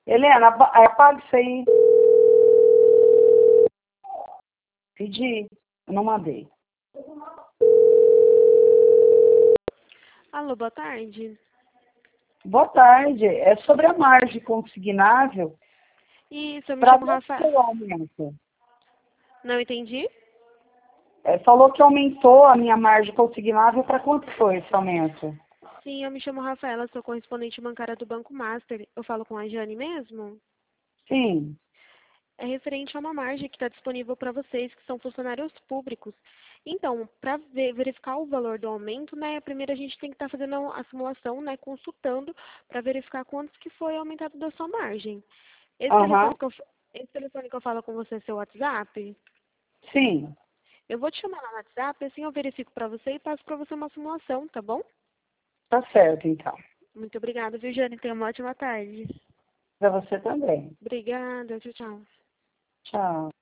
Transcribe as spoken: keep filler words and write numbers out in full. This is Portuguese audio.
Helena, apa- apaga isso aí. Pedi, eu não mandei. Alô, boa tarde. Boa tarde. É sobre a margem consignável Isso, eu me para chamo quanto Rafael. foi o aumento? Não entendi? É, falou que aumentou a minha margem consignável. Para quanto foi esse aumento? Sim, eu me chamo Rafaela, sou correspondente bancária do Banco Master. Eu falo com a Jane mesmo? Sim. É referente a uma margem que está disponível para vocês, que são funcionários públicos. Então, para verificar o valor do aumento, né, primeiro a gente tem que estar fazendo a simulação, né, consultando, para verificar quantos que foi aumentado da sua margem. Esse Aham. telefone que eu, esse telefone que eu falo com você é seu WhatsApp? Sim. Eu vou te chamar lá no WhatsApp, assim eu verifico para você e passo para você uma simulação, tá bom? Tá certo, então. Muito obrigada, viu, Jane? Tenha uma ótima tarde. Para você também. Obrigada, tchau, tchau. Tchau.